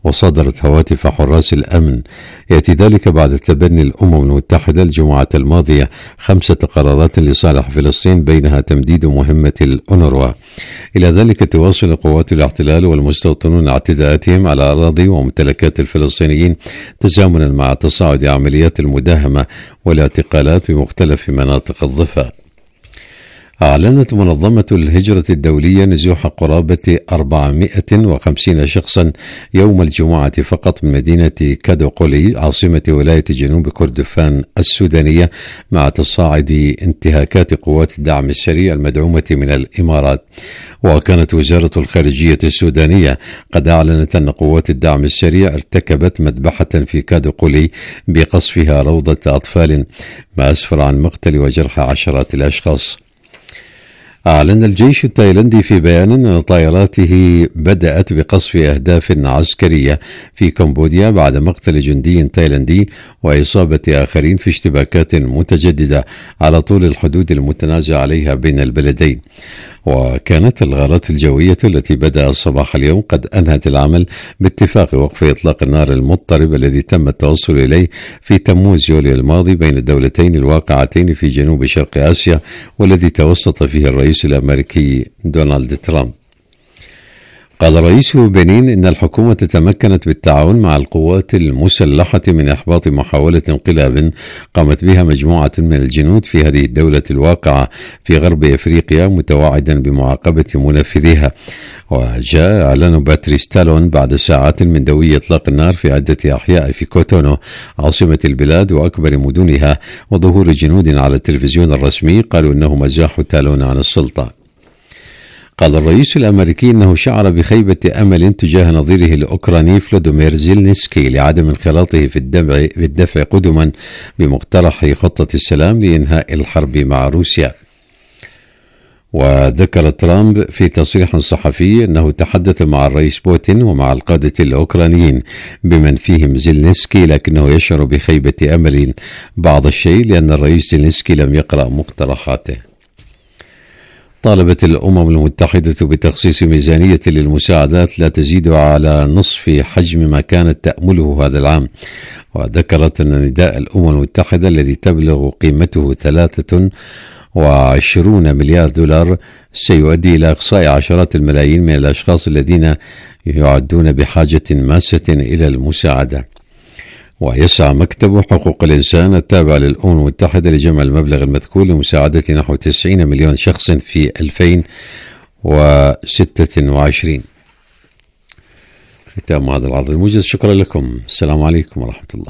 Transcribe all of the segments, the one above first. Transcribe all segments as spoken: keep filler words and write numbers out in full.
وصدرت هواتف حراس الأمن. يأتي ذلك بعد تبني الأمم المتحدة الجمعة الماضية خمسة قرارات لصالح فلسطين، بينها تمديد مهمة الأونروا. إلى ذلك تواصل قوات الاحتلال والمستوطنون اعتداءاتهم على أراضي وممتلكات الفلسطينيين تزامنا مع تصاعد عمليات المداهمة والاعتقالات بمختلف مناطق الضفة. أعلنت منظمة الهجرة الدولية نزوح قرابة أربعمائة وخمسين شخصا يوم الجمعة فقط من مدينة كادوقولي عاصمة ولاية جنوب كردفان السودانية، مع تصاعد انتهاكات قوات الدعم السريع المدعومة من الإمارات. وكانت وزارة الخارجية السودانية قد أعلنت أن قوات الدعم السريع ارتكبت مذبحة في كادوقولي بقصفها روضة أطفال، ما أسفر عن مقتل وجرح عشرات الأشخاص. أعلن الجيش التايلندي في بيان أن طائراته بدأت بقصف أهداف عسكرية في كمبوديا بعد مقتل جندي تايلندي وإصابة آخرين في اشتباكات متجددة على طول الحدود المتنازع عليها بين البلدين. وكانت الغارات الجوية التي بدأت صباح اليوم قد أنهت العمل باتفاق وقف إطلاق النار المضطرب الذي تم التوصل إليه في تموز يوليو الماضي بين الدولتين الواقعتين في جنوب شرق آسيا، والذي توسط فيه الرئيس الأمريكي دونالد ترامب. قال رئيس بنين إن الحكومة تمكنت بالتعاون مع القوات المسلحة من إحباط محاولة انقلاب قامت بها مجموعة من الجنود في هذه الدولة الواقعة في غرب إفريقيا، متوعدا بمعاقبة منفذيها. وجاء إعلان باتريس تالون بعد ساعات من دوي إطلاق النار في عدة أحياء في كوتونو عاصمة البلاد وأكبر مدنها، وظهور جنود على التلفزيون الرسمي قالوا أنهم أزاحوا تالون عن السلطة. قال الرئيس الأمريكي إنه شعر بخيبة أمل تجاه نظيره الأوكراني فلودومير زيلنسكي لعدم انخراطه في الدفع, في الدفع قدما بمقترح خطة السلام لإنهاء الحرب مع روسيا. وذكر ترامب في تصريح صحفي أنه تحدث مع الرئيس بوتين ومع القادة الأوكرانيين بمن فيهم زيلنسكي، لكنه يشعر بخيبة أمل بعض الشيء لأن الرئيس زيلنسكي لم يقرأ مقترحاته. طالبت الأمم المتحدة بتخصيص ميزانية للمساعدات لا تزيد على نصف حجم ما كانت تأمله هذا العام. وذكرت أن نداء الأمم المتحدة الذي تبلغ قيمته ثلاثة وعشرون مليار دولار سيؤدي إلى إقصاء عشرات الملايين من الأشخاص الذين يعدون بحاجة ماسة إلى المساعدة. ويسعى مكتب حقوق الإنسان التابع للأمم المتحدة لجمع المبلغ المذكور لمساعدة نحو تسعين مليون شخص في ألفين وستة وعشرين. ختام هذا العرض الموجز، شكرا لكم، السلام عليكم ورحمة الله.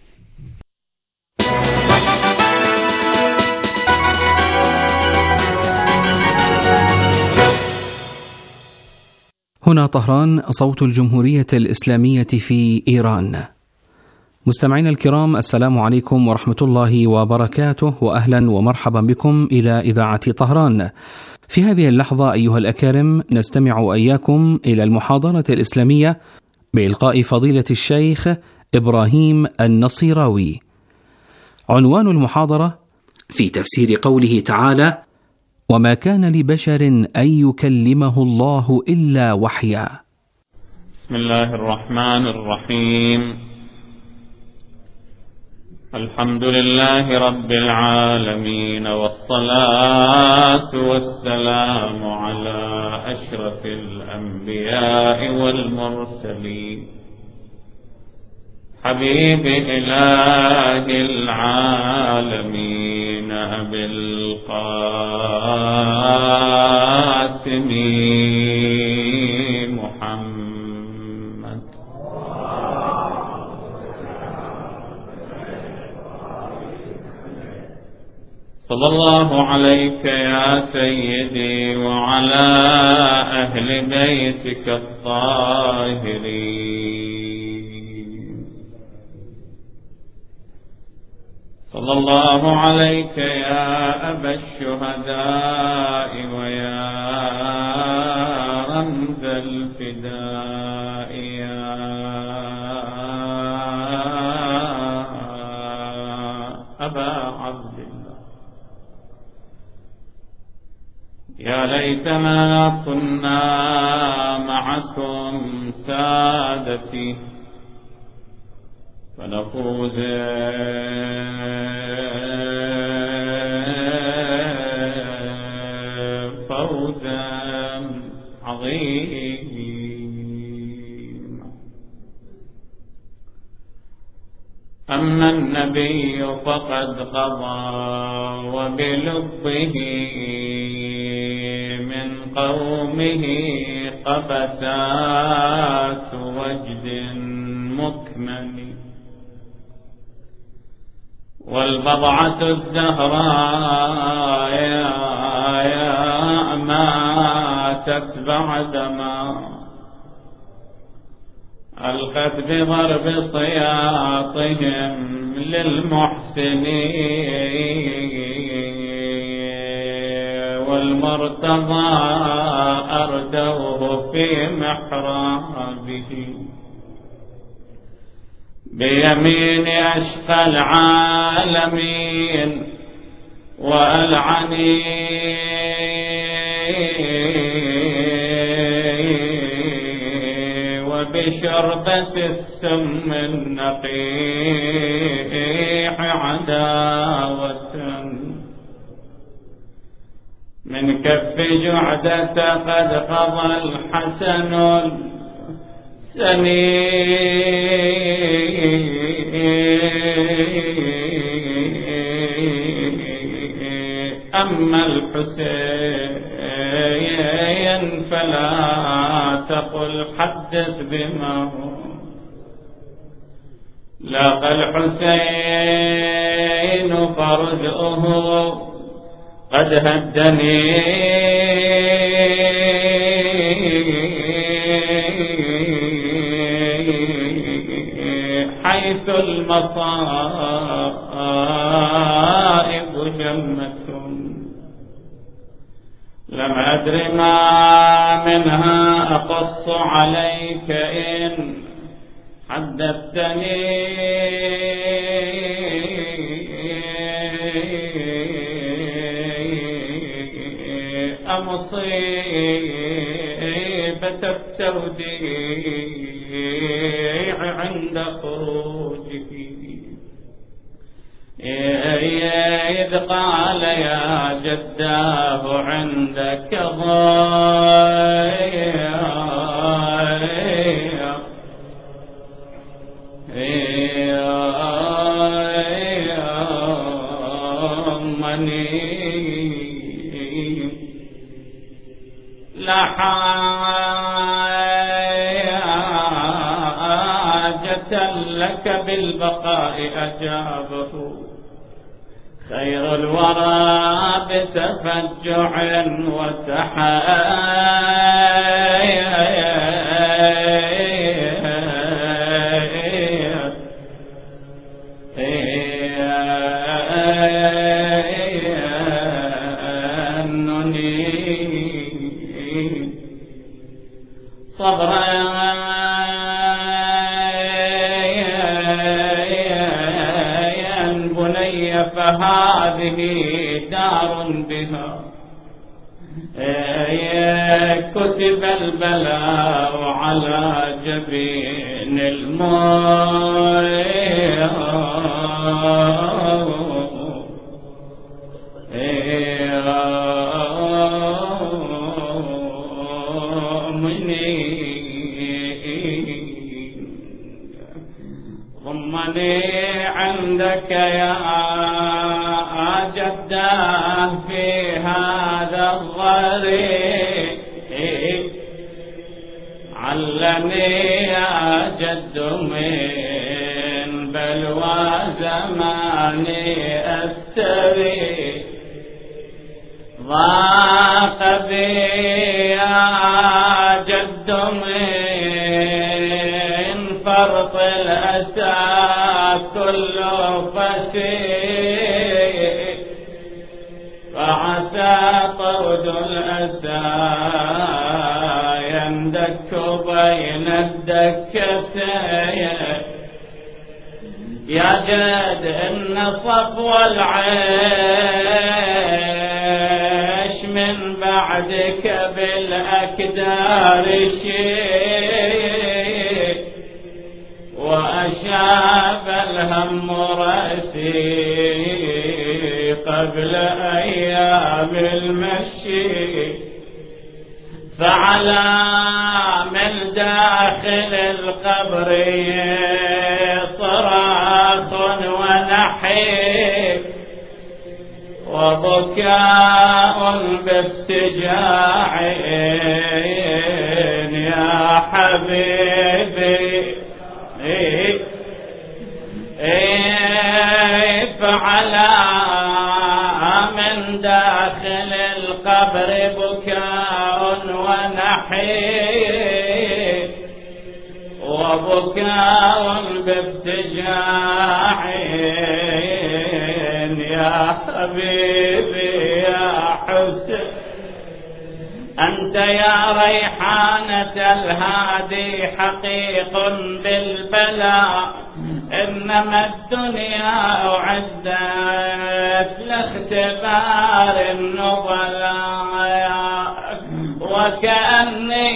هنا طهران، صوت الجمهورية الإسلامية في إيران. مستمعينا الكرام، السلام عليكم ورحمة الله وبركاته، وأهلا ومرحبا بكم إلى إذاعة طهران. في هذه اللحظة أيها الأكارم نستمع إياكم إلى المحاضرة الإسلامية بإلقاء فضيلة الشيخ إبراهيم النصيراوي. عنوان المحاضرة في تفسير قوله تعالى: وما كان لبشر أن يكلمه الله إلا وحيا. بسم الله الرحمن الرحيم. الحمد لله رب العالمين، والصلاة والسلام على أشرف الأنبياء والمرسلين، حبيب إله العالمين أبي القاسم محمد صلى الله عليك يا سيدي وعلى أهل بيتك الطاهرين، صلى الله عليك يا أبا الشهداء ويا رمز الفداء يا أبا عبد الله، يا ليتنا كنا معكم سادتي فنفوز فوزا عظيما. أما النبي فقد قضى وبلبه من قومه قبسات وجد مكمل، والبضعة الزهراء يا ماتت بعدما ألقت بضرب صياطهم للمحسنين، والمرتضى أردوه في محرابه بيمين أشقى العالمين وألعني وبشربة السم النقيح عداوة من كف جعدة قد قضى الحسن أما الحسين فلا تقل حدث بما هو، لاقى الحسين فرزقه قد هدني حيث المصائب جمة لم أدر ما منها أقص عليك إن حدثتني. أمصيبة التوديع عند خروجه إذ قال يا جداه عندك ضيع مني لا حاجة لك بالبقاء أجابه خير الورى بتفجع وتحايا صبرا بني فهذه دار بها كتب البلاء على جبين المؤمنين. ضمني عندك يا جداه في هذا الضريح علني يا جد من بلوى زماني أستري ضاق بي يا جد من فرط الأسى كل فسيح فعسى طود الأسى يندك بين الدكتين يا جد إن صفو العيش من بعدك بالأكدار شيء وأشاب الهم رأسي قبل أيام المشي فعلى من داخل القبر صراخ ونحي وبكاء بافتجاع يا حبيبي فعلى من داخل القبر بكاء ونحي وبكاء بافتجاع يا حبيبي يا حسين أنت يا ريحانة الهادي حقيق بالبلاء إنما الدنيا أعدت لاختبار النبلاء وكأني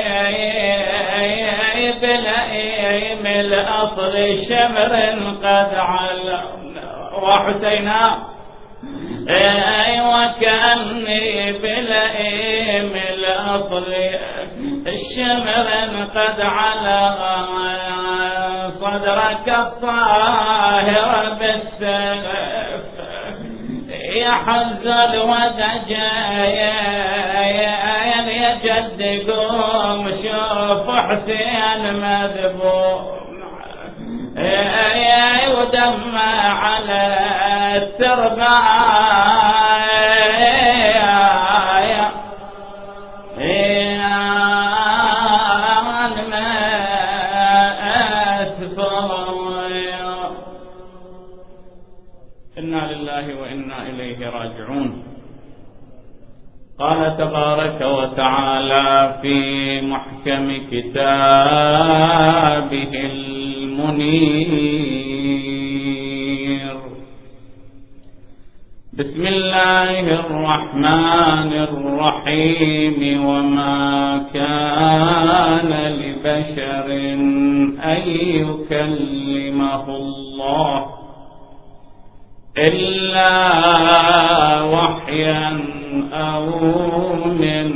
بلئيم الأصل شمر قد علم وحسينا وكأني بلئيم الأصل الشمر قد على صدرك الطاهر بالسلف يحز الودجين يجد قوم شوف حسين مذبوح ودمع على الترباية إنا لله وإنا إليه راجعون. قال تبارك وتعالى في محكم كتابه المنير بسم الله الرحمن الرحيم وما كان لبشر أن يكلمه الله إلا وحيا أو من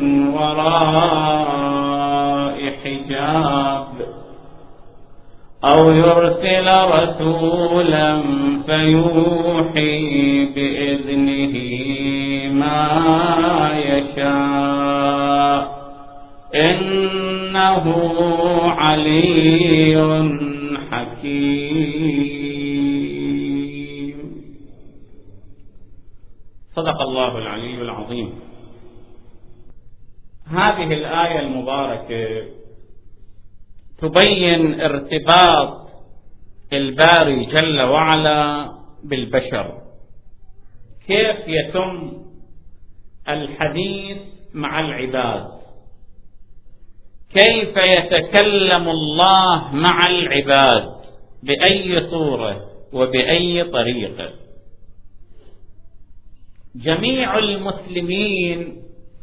وراء حجاب أو يرسل رسولا فيوحي بإذنه ما يشاء إنه علي حكيم. صدق الله العلي العظيم. هذه الآية المباركة تبين ارتباط الباري جل وعلا بالبشر، كيف يتم الحديث مع العباد، كيف يتكلم الله مع العباد، بأي صورة وبأي طريقة. جميع المسلمين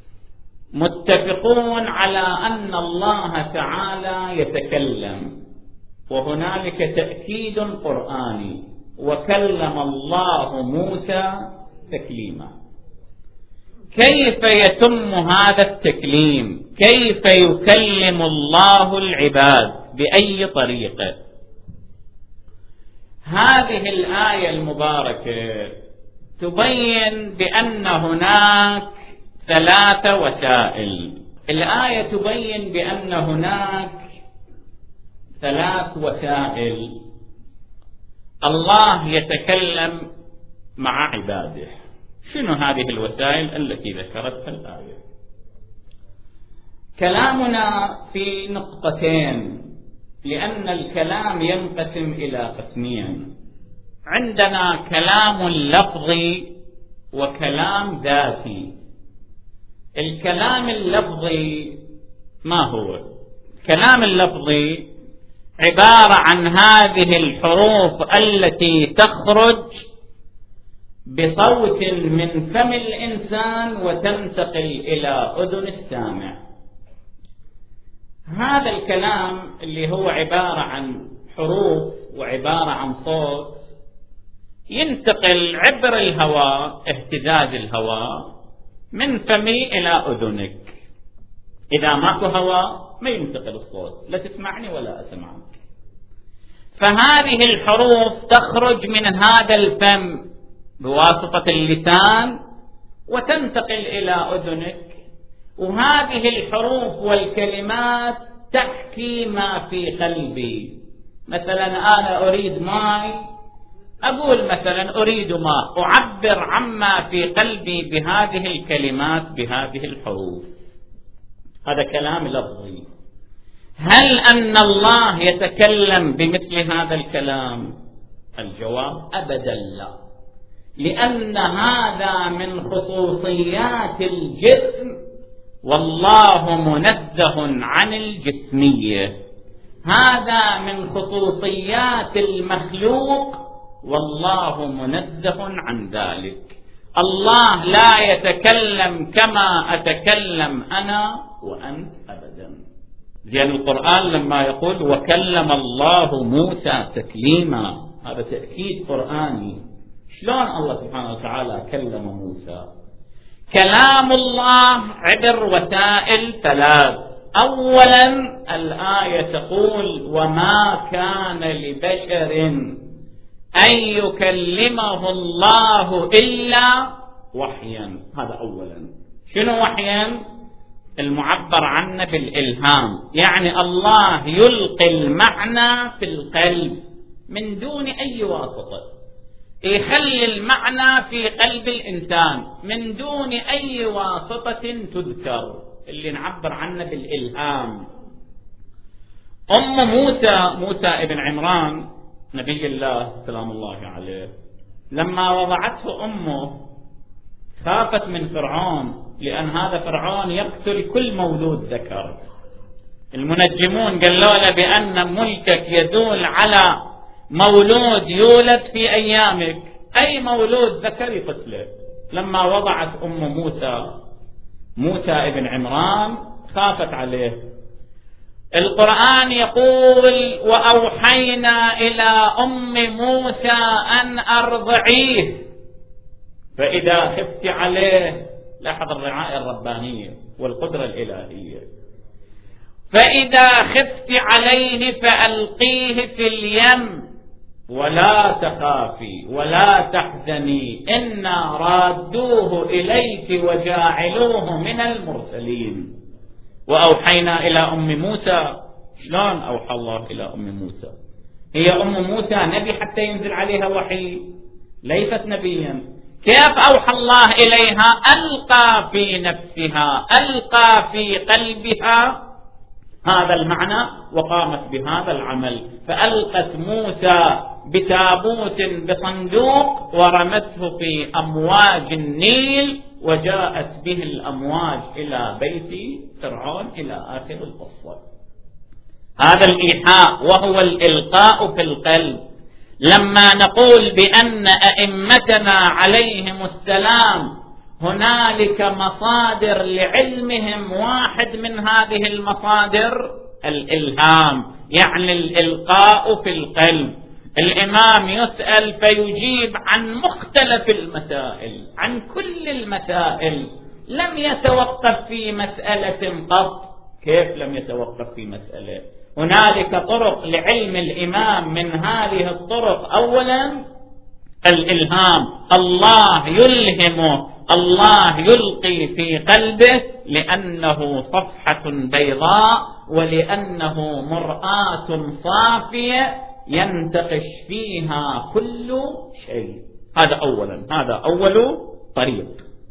متفقون على أن الله تعالى يتكلم، وهنالك تأكيد قرآني: وكلم الله موسى تكليما. كيف يتم هذا التكليم؟ كيف يكلم الله العباد؟ بأي طريقة؟ هذه الآية المباركة تبين بأن هناك ثلاث وسائل. الآية تبين بأن هناك ثلاث وسائل الله يتكلم مع عباده. شنو هذه الوسائل التي ذكرتها الآية؟ كلامنا في نقطتين، لأن الكلام ينقسم إلى قسمين: عندنا كلام لفظي وكلام ذاتي. الكلام اللفظي ما هو؟ الكلام اللفظي عبارة عن هذه الحروف التي تخرج بصوت من فم الإنسان وتنتقل إلى أذن السامع. هذا الكلام اللي هو عبارة عن حروف وعبارة عن صوت ينتقل عبر الهواء، اهتزاز الهواء من فمي إلى أذنك. إذا ماكو هواء ما ينتقل الصوت، لا تسمعني ولا أسمعك. فهذه الحروف تخرج من هذا الفم بواسطة اللسان وتنتقل إلى أذنك، وهذه الحروف والكلمات تحكي ما في قلبي. مثلا أنا أريد ماء، أقول مثلا أريد ماء، أعبر عما في قلبي بهذه الكلمات بهذه الحروف. هذا كلام لفظي. هل أن الله يتكلم بمثل هذا الكلام؟ الجواب أبدا لا، لأن هذا من خصوصيات الجسم، والله منزه عن الجسمية. هذا من خصوصيات المخلوق، والله منزه عن ذلك. الله لا يتكلم كما أتكلم أنا وأنت أبدا. زين القرآن لما يقول وكلم الله موسى تكليما، هذا تأكيد قرآني. شلون الله سبحانه وتعالى كلم موسى؟ كلام الله عبر وسائل ثلاث. أولا الآية تقول وما كان لبشر أن يكلمه الله إلا وحيا. هذا أولا. شنو وحيا؟ المعبر عنه بالإلهام، يعني الله يلقي المعنى في القلب من دون أي واسطة، يخلي المعنى في قلب الإنسان من دون أي واسطة تذكر، اللي نعبر عنه بالإلهام. أم موسى، موسى ابن عمران نبي الله سلام الله عليه، لما وضعته أمه خافت من فرعون، لأن هذا فرعون يقتل كل مولود ذكر. المنجمون قالوا له بأن ملكك يدل على مولود يولد في أيامك، أي مولود ذكر يقتله. لما وضعت أم موسى موسى ابن عمران خافت عليه. القرآن يقول وأوحينا إلى أم موسى أن أرضعيه، فإذا خفت عليه، لاحظ الرعاية الربانية والقدرة الإلهية، فإذا خفت عليه فألقيه في اليم ولا تخافي ولا تحزني إنا رادوه إليك وجاعلوه من المرسلين. وأوحينا إلى أم موسى. شلون أوحى الله إلى أم موسى؟ هي أم موسى نبي حتى ينزل عليها وحي؟ ليست نبيا. كيف أوحى الله إليها؟ ألقى في نفسها، ألقى في قلبها هذا المعنى وقامت بهذا العمل. فألقت موسى بتابوت بصندوق ورمته في أمواج النيل، وجاءت به الأمواج إلى بيت فرعون إلى آخر القصة. هذا الإيحاء وهو الإلقاء في القلب. لما نقول بأن أئمتنا عليهم السلام هنالك مصادر لعلمهم، واحد من هذه المصادر الإلهام، يعني الإلقاء في القلب. الإمام يسأل فيجيب عن مختلف المسائل، عن كل المسائل، لم يتوقف في مسألة قط. كيف لم يتوقف في مسألة؟ هنالك طرق لعلم الإمام، من هذه الطرق أولا الإلهام، الله يلهمه، الله يلقي في قلبه، لأنه صفحة بيضاء ولأنه مرآة صافية ينتقش فيها كل شيء. هذا أولا، هذا أول طريق.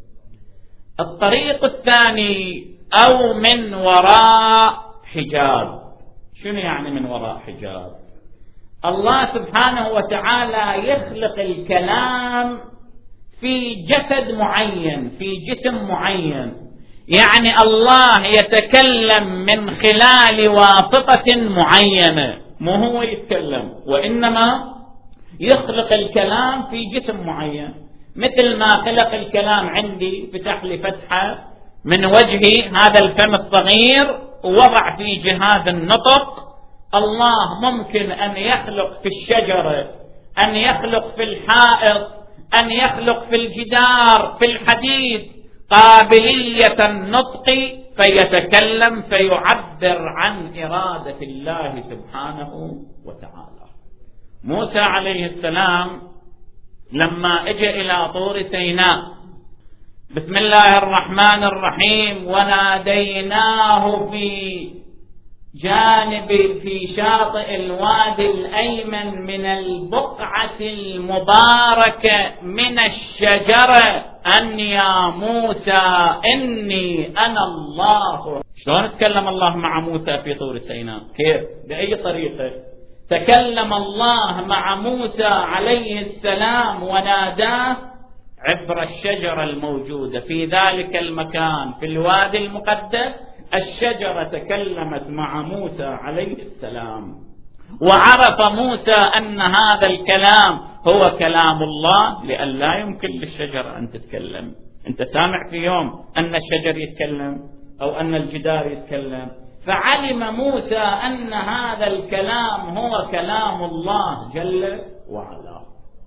الطريق الثاني أو من وراء حجاب. شنو يعني من وراء حجاب؟ الله سبحانه وتعالى يخلق الكلام في جسد معين، في جسم معين، يعني الله يتكلم من خلال واسطة معينة، مو هو يتكلم، وإنما يخلق الكلام في جسم معين. مثل ما خلق الكلام عندي، فتح لي فتحة من وجهي هذا الفم الصغير ووضع في جهاز النطق. الله ممكن أن يخلق في الشجرة، أن يخلق في الحائط، أن يخلق في الجدار، في الحديد قابلية النطق فيتكلم فيعبر عن إرادة الله سبحانه وتعالى. موسى عليه السلام لما اجى إلى طور سيناء، بسم الله الرحمن الرحيم، وناديناه في جانب في شاطئ الوادي الأيمن من البقعة المباركة من الشجرة أن يا موسى إني أنا الله. شلون تكلم الله مع موسى في طور سيناء؟ كيف؟ بأي طريقة؟ تكلم الله مع موسى عليه السلام وناداه عبر الشجرة الموجودة في ذلك المكان في الوادي المقدس. الشجرة تكلمت مع موسى عليه السلام، وعرف موسى أن هذا الكلام هو كلام الله، لأن لا يمكن للشجرة أن تتكلم. أنت سامع في يوم أن الشجر يتكلم أو أن الجدار يتكلم، فعلم موسى أن هذا الكلام هو كلام الله جل وعلا.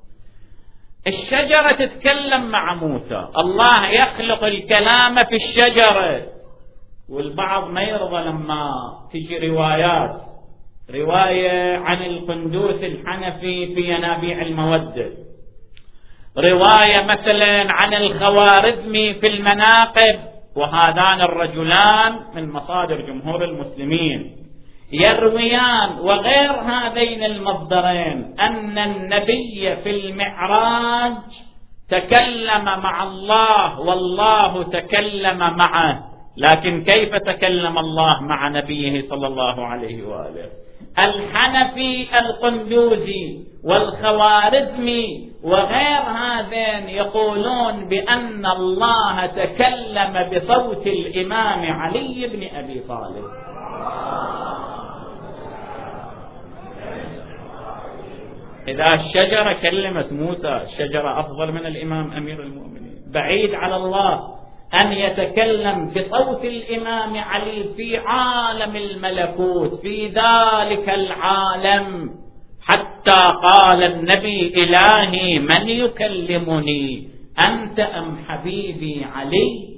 الشجرة تتكلم مع موسى، الله يخلق الكلام في الشجرة. والبعض ما يرضى لما تجي روايات، رواية عن القندوس الحنفي في ينابيع المودة، رواية مثلا عن الخوارزمي في المناقب، وهذان الرجلان من مصادر جمهور المسلمين يرويان وغير هذين المصدرين أن النبي في المعراج تكلم مع الله والله تكلم معه. لكن كيف تكلم الله مع نبيه صلى الله عليه وآله؟ الحنفي القندوزي والخوارزمي وغير هذين يقولون بأن الله تكلم بصوت الإمام علي بن أبي طالب. إذا الشجرة كلمت موسى، الشجرة أفضل من الإمام أمير المؤمنين. بعيد على الله أن يتكلم بصوت الإمام علي في عالم الملكوت، في ذلك العالم، حتى قال النبي إلهي من يكلمني أنت أم حبيبي علي؟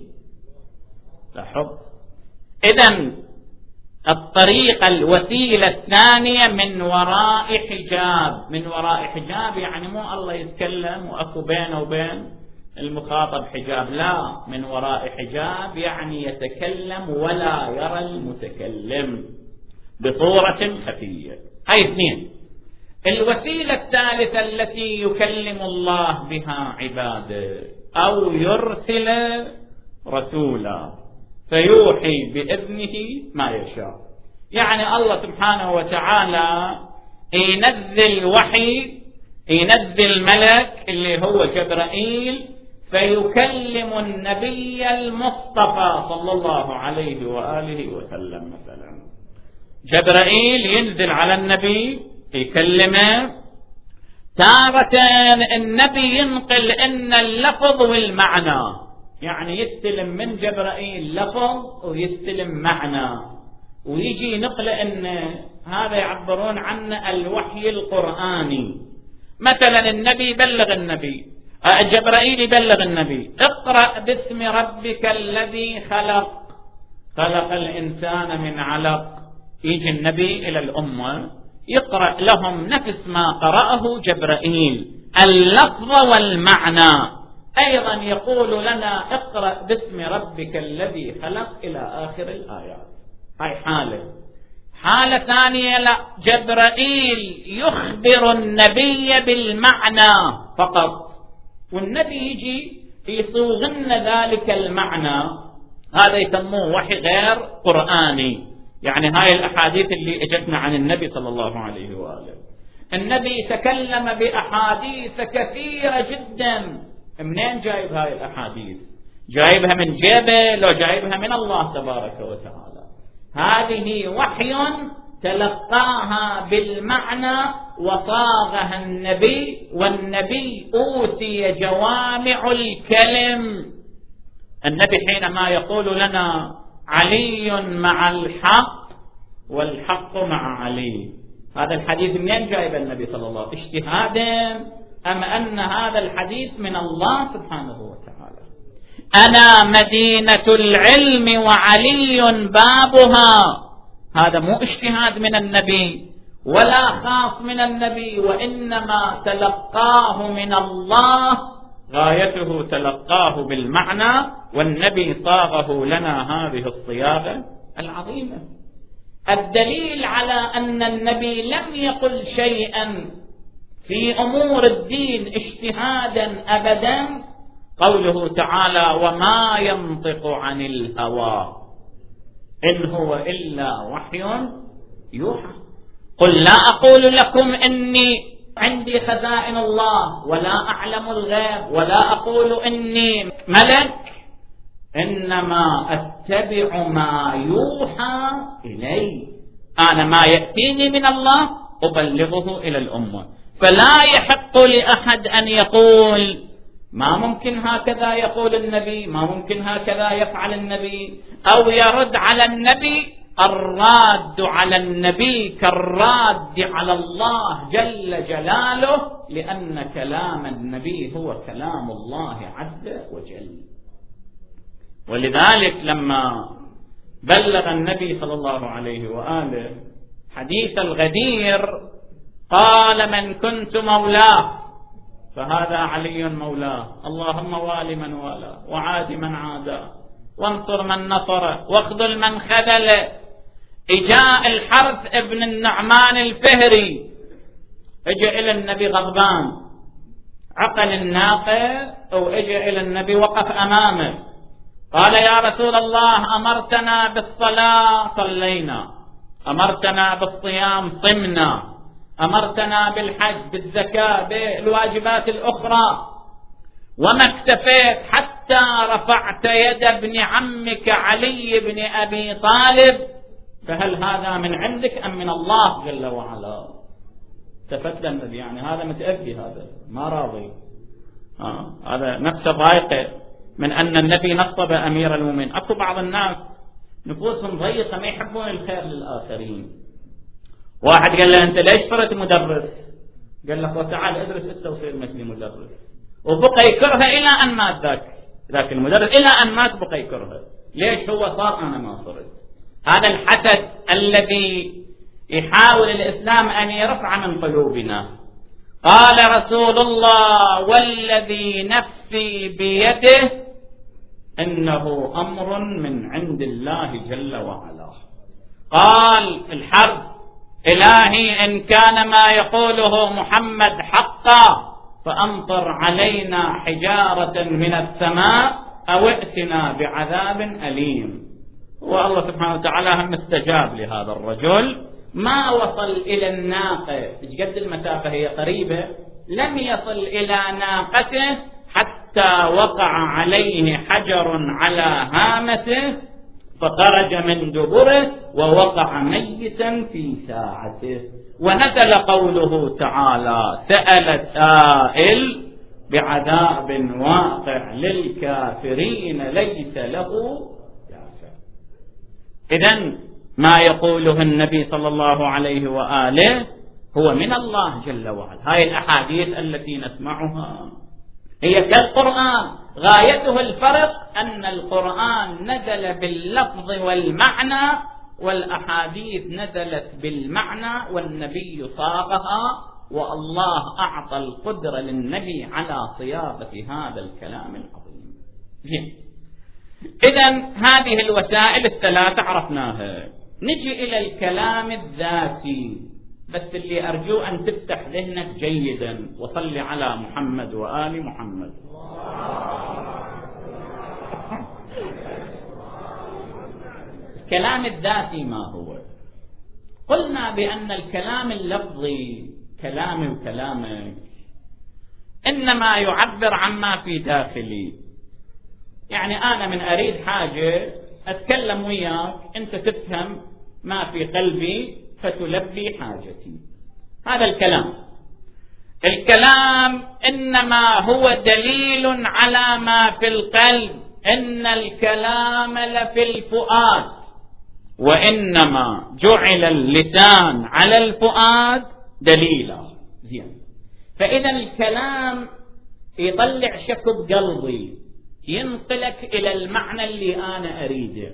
لاحظ. إذن الطريقة الوسيلة الثانية من وراء حجاب. من وراء حجاب يعني مو الله يتكلم وأكو بينه وبين المخاطب حجاب، لا، من وراء حجاب يعني يتكلم ولا يرى المتكلم بصورة خفية. هاي اثنين. الوسيلة الثالثة التي يكلم الله بها عباده أو يرسل رسولا فيوحي بإذنه ما يشاء. يعني الله سبحانه وتعالى ينزل وحي، ينزل ملك اللي هو جبرائيل فيكلم النبي المصطفى صلى الله عليه وآله وسلم. مثلا جبرائيل ينزل على النبي يكلمه، تارة النبي ينقل إن اللفظ والمعنى، يعني يستلم من جبرائيل لفظ ويستلم معنى، ويجي نقل إن هذا يعبرون عنه الوحي القرآني. مثلا النبي يبلغ النبي، جبرائيل يبلغ النبي اقرأ باسم ربك الذي خلق خلق الإنسان من علق. يجي النبي إلى الأمة يقرأ لهم نفس ما قرأه جبرائيل، اللفظ والمعنى. أيضا يقول لنا اقرأ باسم ربك الذي خلق إلى آخر الآيات. هاي حالة. حالة ثانية لا، جبرائيل يخبر النبي بالمعنى فقط، والنبي يجي يصوغن ذلك المعنى. هذا يسموه وحي غير قرآني. يعني هاي الأحاديث اللي اجتنا عن النبي صلى الله عليه وآله، النبي تكلم بأحاديث كثيرة جدا. منين جايب هاي الأحاديث؟ جايبها من جيبه لو جايبها من الله تبارك وتعالى. هذه وحي تلقاها بالمعنى وصاغها النبي، والنبي أوتي جوامع الكلم. النبي حينما يقول لنا علي مع الحق والحق مع علي، هذا الحديث منين جايب النبي صلى الله عليه وسلم؟ اجتهادا أم أن هذا الحديث من الله سبحانه وتعالى؟ أنا مدينة العلم وعلي بابها، هذا مو اجتهاد من النبي ولا خاص من النبي، وإنما تلقاه من الله، غايته تلقاه بالمعنى، والنبي صاغه لنا هذه الصياغة العظيمة. الدليل على أن النبي لم يقل شيئا في أمور الدين اجتهادا أبدا قوله تعالى: وما ينطق عن الهوى إن هو إلا وحي يوحى. قل لا أقول لكم إني عندي خزائن الله ولا أعلم الغيب ولا أقول إني ملك، إنما أتبع ما يوحى إلي. أنا ما يأتيني من الله أبلغه إلى الأمة. فلا يحق لأحد أن يقول ما ممكن هكذا يقول النبي، ما ممكن هكذا يفعل النبي، أو يرد على النبي. الراد على النبي كالراد على الله جل جلاله، لأن كلام النبي هو كلام الله عز وجل. ولذلك لما بلغ النبي صلى الله عليه وآله حديث الغدير قال: من كنت مولاه فهذا علي مولاه، اللهم وال من والاه وعاد من عاداه وانصر من نصره واخذل من خذله. إجاء الحرث ابن النعمان الفهري، اجى إلى النبي غضبان، عقل الناقة واجى إلى النبي وقف أمامه، قال: يا رسول الله، أمرتنا بالصلاة صلينا، أمرتنا بالصيام صمنا، أمرتنا بالحج بالزكاة بالواجبات الأخرى، وما اكتفيت حتى رفعت يد ابن عمك علي بن أبي طالب، فهل هذا من عندك أم من الله جل وعلا؟ التفت النبي، يعني هذا متأذي، هذا ما راضي، آه. هذا نفسه ضايقه من أن النبي نصب أمير المؤمنين. أكو بعض الناس نفوسهم ضيقة ما يحبون الخير للآخرين. واحد قال له: أنت ليش صرت مدرس؟ قال له: تعال ادرس أنت وصير مثلي مدرس. وبقى يكرهه إلى أن مات ذاك ذاك المدرس، إلى أن مات بقى يكرهه. ليش هو صار أنا ما صرت؟ هذا الحسد الذي يحاول الإسلام أن يرفع من قلوبنا. قال رسول الله: والذي نفسي بيده إنه أمر من عند الله جل وعلا. قال الحرب: إلهي إن كان ما يقوله محمد حقا فأمطر علينا حجارة من السماء أو ائتنا بعذاب أليم. والله سبحانه وتعالى هم استجاب لهذا الرجل، ما وصل إلى الناقة، إيش قد المسافة هي قريبة، لم يصل إلى ناقته حتى وقع عليه حجر على هامته فخرج من دبره ووقع ميتا في ساعته. ونزل قوله تعالى: سأل سائل بعذاب واقع للكافرين ليس له دافع. إذن ما يقوله النبي صلى الله عليه وآله هو من الله جل وعلا. هاي الأحاديث التي نسمعها هي كالقرآن، غايته الفرق أن القرآن نزل باللفظ والمعنى، والأحاديث نزلت بالمعنى والنبي صاغها، والله أعطى القدرة للنبي على صياغة هذا الكلام العظيم. إذن هذه الوسائل الثلاثة عرفناها. نجي إلى الكلام الذاتي، بس اللي أرجو أن تفتح ذهنك جيدا، وصل على محمد وآل محمد. الكلام الذاتي ما هو؟ قلنا بأن الكلام اللفظي كلامي وكلامك إنما يعبر عما في داخلي. يعني أنا من أريد حاجة أتكلم وياك، أنت تفهم ما في قلبي، فتلبي حاجتي. هذا الكلام. الكلام إنما هو دليل على ما في القلب، إن الكلام لفي الفؤاد، وإنما جعل اللسان على الفؤاد دليلا. زين. فإذا الكلام يطلع شك بقلبي، ينقلك إلى المعنى اللي أنا أريده.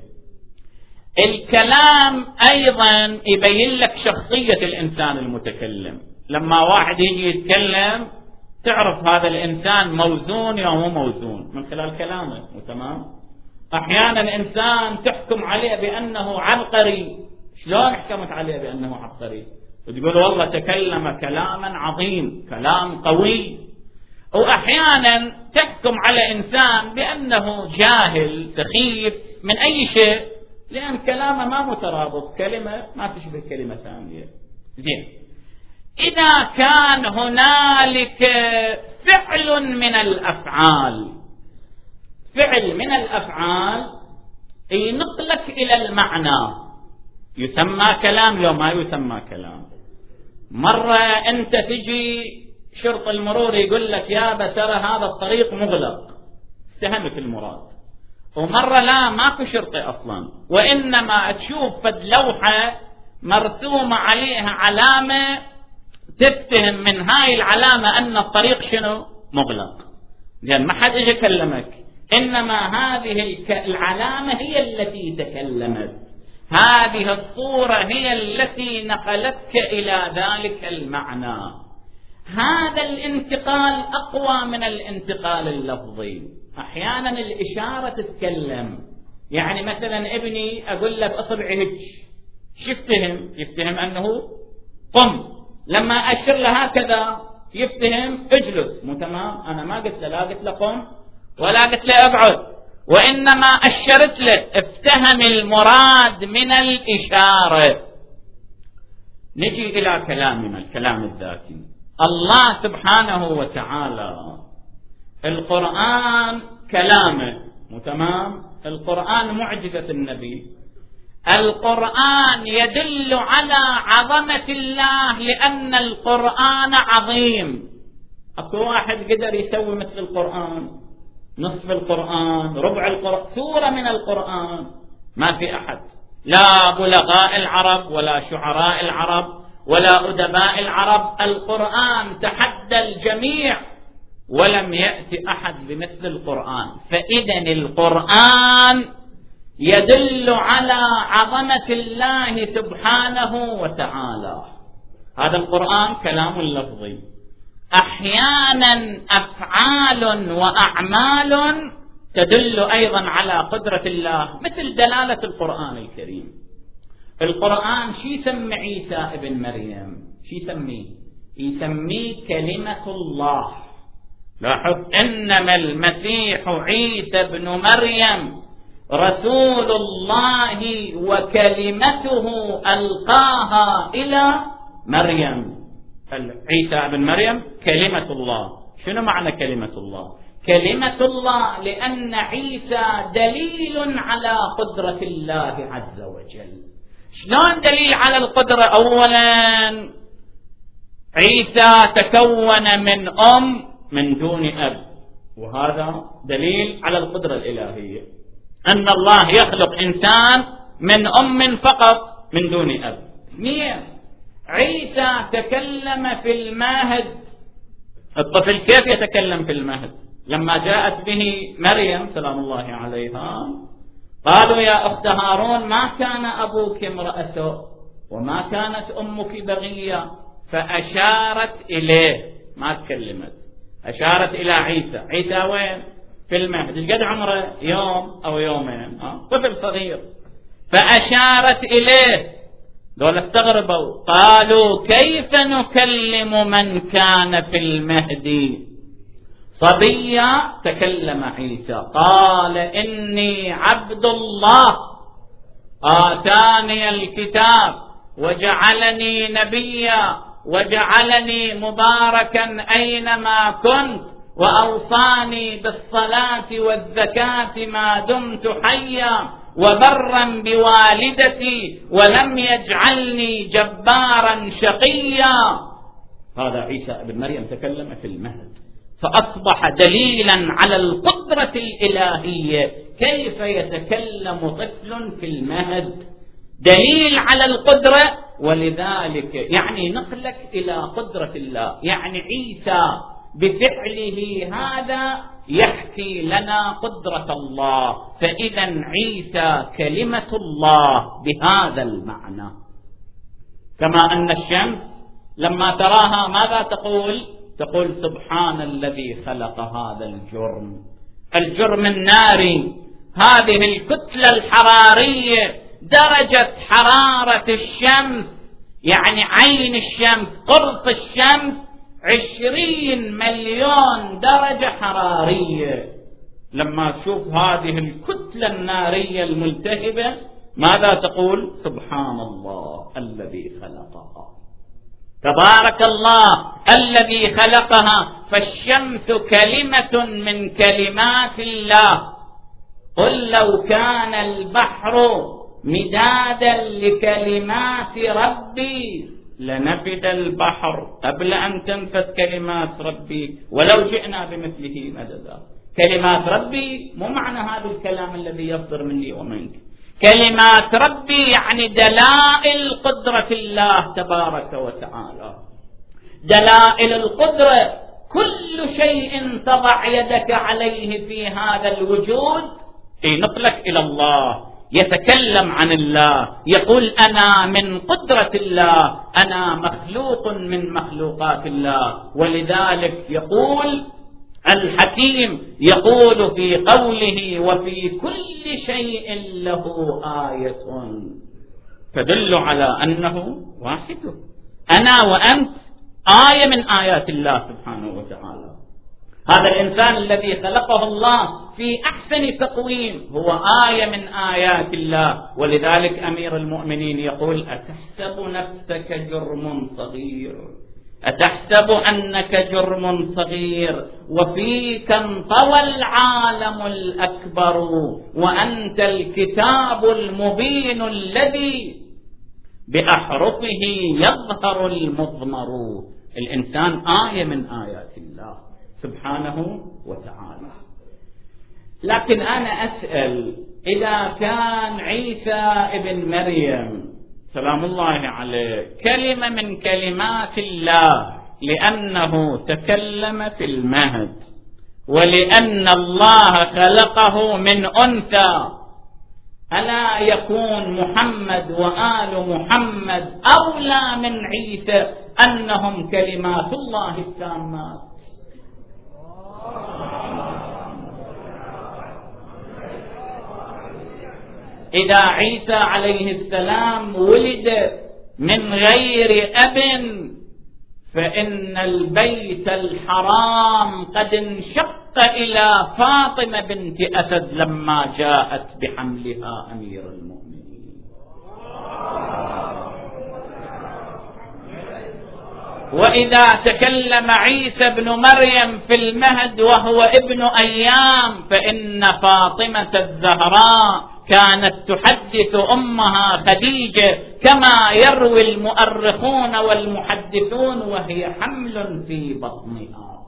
الكلام أيضا يبين لك شخصية الإنسان المتكلم. لما واحد يجي يتكلم تعرف هذا الإنسان موزون أو مو موزون من خلال كلامه. تمام. أحيانا إنسان تحكم عليه بأنه عبقري. شلون حكمت عليه بأنه عبقري؟ وتقول والله تكلم كلاما عظيم، كلام قوي. وأحيانا تحكم على إنسان بأنه جاهل سخيف من أي شيء، لأن كلامه ما مترابط، كلمة ما تشبه كلمة ثانية. زين. إذا كان هنالك فعل من الأفعال، فعل من الأفعال ينقلك إلى المعنى، يسمى كلام لو ما يسمى كلام. مرة أنت تجي شرط المرور يقول لك يا ترى هذا الطريق مغلق، استهمت المراد. ومرة لا، ماكو شرطة أصلا، وإنما تشوف فد لوحة مرسومة عليها علامة تفتهم من هاي العلامة أن الطريق شنو؟ مغلق. لأن ما حد إجي كلمك، إنما هذه العلامة هي التي تكلمت، هذه الصورة هي التي نقلتك إلى ذلك المعنى. هذا الانتقال أقوى من الانتقال اللفظي. أحيانا الإشارة تتكلم، يعني مثلا ابني أقول لك أصبعي هيك، يفتهم يفتهم أنه قم، لما أشر له هكذا يفتهم اجلس. مو تمام؟ أنا ما قلت له، لا قلت له قم ولا قلت له اقعد، وإنما أشرت له، افتهم المراد من الإشارة. نجي إلى كلامنا، الكلام الذاتي. الله سبحانه وتعالى القرآن كلامه، تمام؟ القرآن معجزة النبي. القرآن يدل على عظمة الله لأن القرآن عظيم. أكو واحد قدر يسوي مثل القرآن، نصف القرآن، ربع القرآن، سورة من القرآن؟ ما في أحد، لا بلغاء العرب ولا شعراء العرب ولا أدباء العرب. القرآن تحدى الجميع ولم يأتي أحد بمثل القرآن. فإذن القرآن يدل على عظمة الله سبحانه وتعالى. هذا القرآن كلام لفظي. أحيانا أفعال وأعمال تدل أيضا على قدرة الله، مثل دلالة القرآن الكريم. القرآن شي يسمي عيسى ابن مريم؟ شي يسميه؟ يسميه كلمة الله. لاحظ، إنما المسيح عيسى ابن مريم رسول الله وكلمته ألقاها إلى مريم. عيسى ابن مريم كلمة الله. شنو معنى كلمة الله؟ كلمة الله لأن عيسى دليل على قدرة الله عز وجل. شلون دليل على القدرة؟ أولا عيسى تكون من أم من دون أب، وهذا دليل على القدرة الإلهية، أن الله يخلق إنسان من أم فقط من دون أب. اثنين، عيسى تكلم في المهد. الطفل كيف يتكلم في المهد؟ لما جاءت به مريم سلام الله عليها قالوا يا أخت هارون ما كان أبوك امرأ سوء وما كانت أمك بغية، فأشارت إليه، ما تكلمت، أشارت إلى عيسى. عيسى وين؟ في المهد. ايش قد عمره؟ يوم أو يومين، ها؟ طفل صغير. فأشارت إليه. دول استغربوا، قالوا كيف نكلم من كان في المهد صبيا؟ تكلم عيسى قال إني عبد الله آتاني الكتاب وجعلني نبيا وجعلني مباركا أينما كنت وأوصاني بالصلاة والزكاة ما دمت حيا وبرا بوالدتي ولم يجعلني جبارا شقيا. هذا عيسى ابن مريم تكلم في المهد، فأصبح دليلا على القدرة الإلهية. كيف يتكلم طفل في المهد؟ دليل على القدرة. ولذلك يعني نقلك إلى قدرة الله، يعني عيسى بفعله هذا يحكي لنا قدرة الله، فإذا عيسى كلمة الله بهذا المعنى. كما أن الشمس لما تراها ماذا تقول؟ تقول سبحان الذي خلق هذا الجرم، الجرم الناري، هذه الكتلة الحرارية، درجة حرارة الشمس، يعني عين الشمس، قرص الشمس عشرين مليون درجة حرارية. لما تشوف هذه الكتلة النارية الملتهبة ماذا تقول؟ سبحان الله الذي خلقها، تبارك الله الذي خلقها. فالشمس كلمة من كلمات الله. قل لو كان البحر مدادا لكلمات ربي لنفد البحر قبل أن تنفد كلمات ربي ولو جئنا بمثله مددا. كلمات ربي مو معنى هذا الكلام الذي يصدر مني ومنك. كلمات ربي يعني دلائل قدرة الله تبارك وتعالى، دلائل القدرة. كل شيء تضع يدك عليه في هذا الوجود نقلك إلى الله، يتكلم عن الله، يقول أنا من قدرة الله، أنا مخلوق من مخلوقات الله. ولذلك يقول الحكيم، يقول في قوله وفي كل شيء له آية تدل على أنه واحد. أنا وأنت آية من آيات الله سبحانه وتعالى. هذا الإنسان الذي خلقه الله في أحسن تقويم هو آية من آيات الله. ولذلك أمير المؤمنين يقول أتحسب نفسك جرم صغير، أتحسب أنك جرم صغير وفيك انطوى العالم الأكبر وأنت الكتاب المبين الذي بأحرفه يظهر المضمر. الإنسان آية من آيات الله سبحانه وتعالى. لكن أنا أسأل، إذا كان عيسى ابن مريم سلام الله عليه كلمة من كلمات الله لأنه تكلم في المهد، ولأن الله خلقه من أنثى، ألا يكون محمد وآل محمد أولى من عيسى أنهم كلمات الله التامات؟ إذا عيسى عليه السلام ولد من غير أب فإن البيت الحرام قد انشق إلى فاطمة بنت أسد لما جاءت بحملها أمير المؤمنين. وإذا تكلم عيسى بن مريم في المهد وهو ابن أيام فإن فاطمة الزهراء كانت تحدث أمها خديجة كما يروي المؤرخون والمحدثون وهي حمل في بطنها،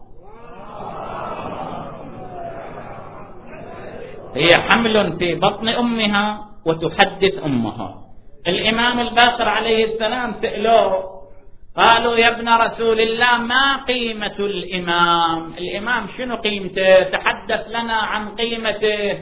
هي حمل في بطن أمها وتحدث أمها. الإمام الباقر عليه السلام سألوه قالوا يا ابن رسول الله ما قيمة الإمام؟ الإمام شنو قيمته؟ تحدث لنا عن قيمته.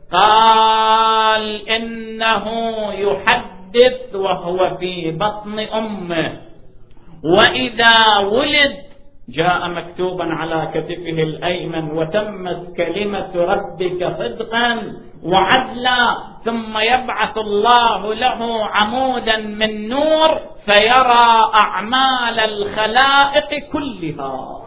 قال إنه يحدث وهو في بطن أمه، وإذا ولد جاء مكتوبا على كتفه الأيمن وتمت كلمة ربك صدقا وعدلا، ثم يبعث الله له عمودا من نور فيرى أعمال الخلائق كلها.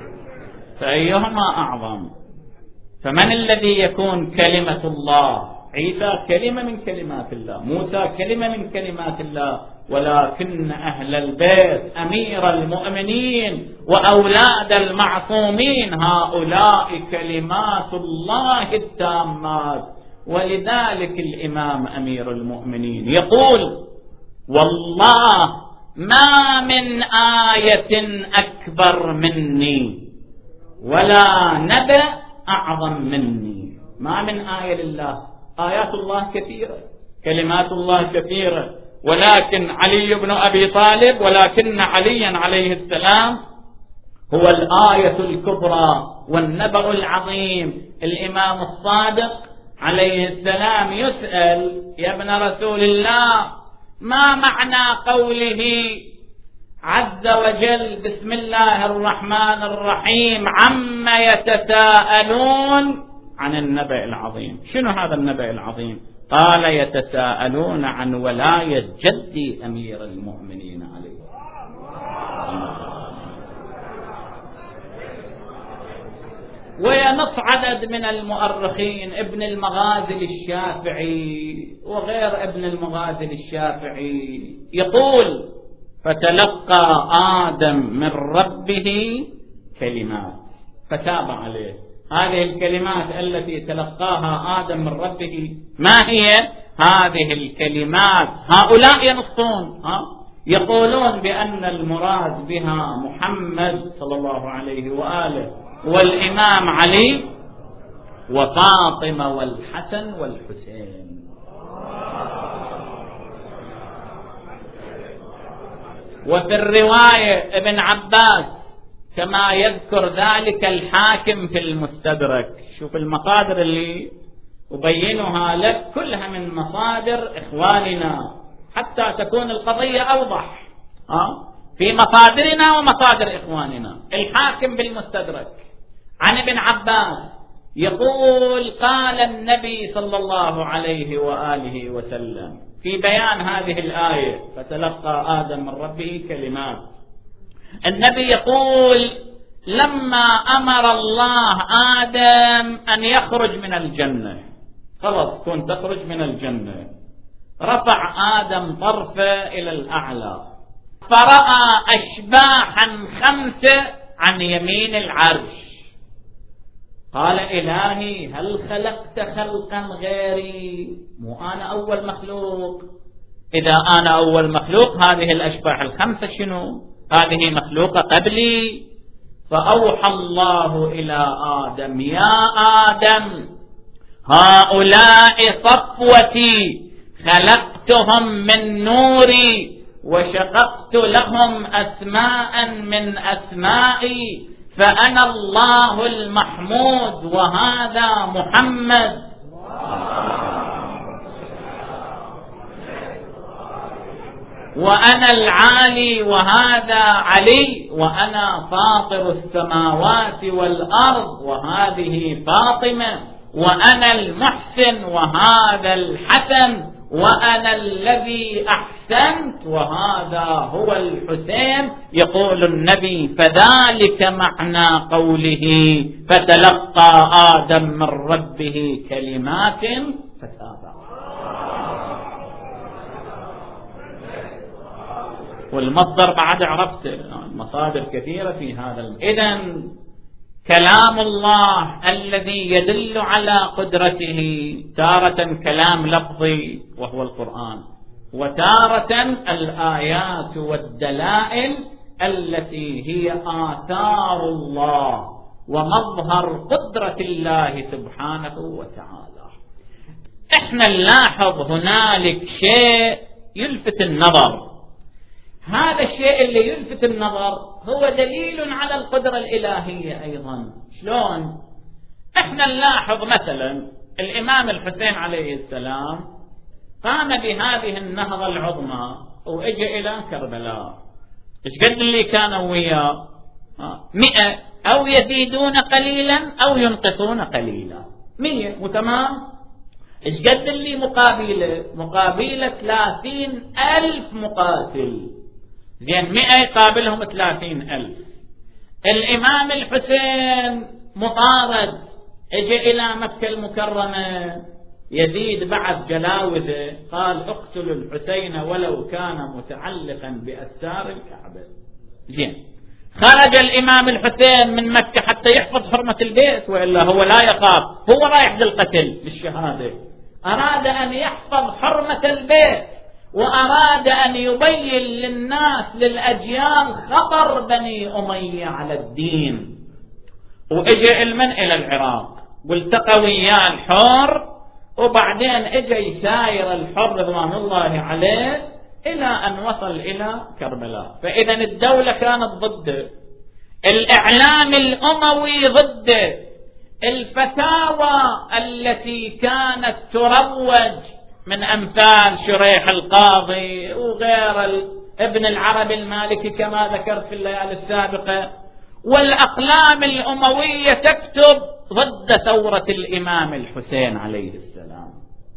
فأيهما أعظم؟ فمن الذي يكون كلمة الله عيسى كلمة من كلمات الله، موسى كلمة من كلمات الله، ولكن أهل البيت أمير المؤمنين وأولاد المعصومين هؤلاء كلمات الله التامات. ولذلك الإمام أمير المؤمنين يقول: والله ما من آية أكبر مني ولا نبأ أعظم مني. ما من آية لله، آيات الله كثيرة، كلمات الله كثيرة، ولكن علي بن أبي طالب ولكن عليا عليه السلام هو الآية الكبرى والنبأ العظيم. الإمام الصادق عليه السلام يسأل: يا ابن رسول الله، ما معنى قوله عز وجل بسم الله الرحمن الرحيم عما يتساءلون عن النبأ العظيم؟ شنو هذا النبأ العظيم؟ قال: يتساءلون عن ولاية جدي أمير المؤمنين عليه. وينص عدد من المؤرخين، ابن المغازل الشافعي وغير ابن المغازل الشافعي، يقول: فتلقى آدم من ربه كلمات فتاب عليه. هذه الكلمات التي تلقاها آدم من ربه ما هي؟ هذه الكلمات هؤلاء ينصون، ها يقولون بأن المراد بها محمد صلى الله عليه وآله والإمام علي وفاطمة والحسن والحسين. وفي الرواية ابن عباس كما يذكر ذلك الحاكم في المستدرك. شوف المصادر اللي أبينها لك كلها من مصادر إخواننا حتى تكون القضية أوضح، ها في مصادرنا ومصادر إخواننا. الحاكم بالمستدرك عن ابن عباس يقول: قال النبي صلى الله عليه وآله وسلم في بيان هذه الآية: فتلقى آدم من ربه كلمات. النبي يقول: لما أمر الله آدم أن يخرج من الجنة، خلاص كنت تخرج من الجنة، رفع آدم طرفه إلى الأعلى فرأى أشباحا خمسة عن يمين العرش. قال: إلهي هل خلقت خلقا غيري؟ مو أنا أول مخلوق؟ إذا أنا أول مخلوق هذه الأشباح الخمسة شنو؟ هذه مخلوقة قبلي. فأوحى الله إلى آدم: يا آدم هؤلاء صفوتي، خلقتهم من نوري وشققت لهم أسماء من أسمائي، فأنا الله المحمود وهذا محمد. وأنا العالي وهذا علي، وأنا فاطر السماوات والأرض وهذه فاطمة، وأنا المحسن وهذا الحسن، وأنا الذي أحسنت وهذا هو الحسين. يقول النبي: فذلك معنى قوله فتلقى آدم من ربه كلمات فتاب. والمصدر بعد عرفت مصادر كثيرة في هذا. إذن كلام الله الذي يدل على قدرته تارة كلام لفظي وهو القرآن، وتارة الآيات والدلائل التي هي آثار الله ومظهر قدرة الله سبحانه وتعالى. احنا نلاحظ هنالك شيء يلفت النظر. هذا الشيء اللي يلفت النظر هو دليل على القدرة الإلهية أيضا. شلون؟ احنا نلاحظ مثلا الإمام الحسين عليه السلام قام بهذه النهضة العظمى وإجى إلى كربلاء. إيش قد اللي كانوا وياه؟ مئة أو يزيدون قليلا أو ينقصون قليلا، مئة وتمام. إيش قد اللي مقابلة؟ مقابلة ثلاثين ألف مقاتل. زين مئة يقابلهم ثلاثين ألف. الإمام الحسين مطارد اجى إلى مكة المكرمة يزيد بعد جلاوذه قال اقتلوا الحسين ولو كان متعلقا بأستار الكعبة. زين، خرج الإمام الحسين من مكة حتى يحفظ حرمة البيت، وإلا هو لا يخاف، هو رايح للقتل للشهادة، أراد أن يحفظ حرمة البيت وأراد أن يبين للناس للأجيال خطر بني أمية على الدين. وإجى المن إلى العراق والتقى وياه الحر، وبعدين إجى يساير الحر رضوان الله عليه إلى أن وصل إلى كربلاء. فإذا الدولة كانت ضده، الإعلام الأموي ضده، الفتاوى التي كانت تروج من أمثال شريح القاضي وغير ابن العربي المالكي كما ذكرت في الليالي السابقة، والأقلام الأموية تكتب ضد ثورة الإمام الحسين عليه السلام.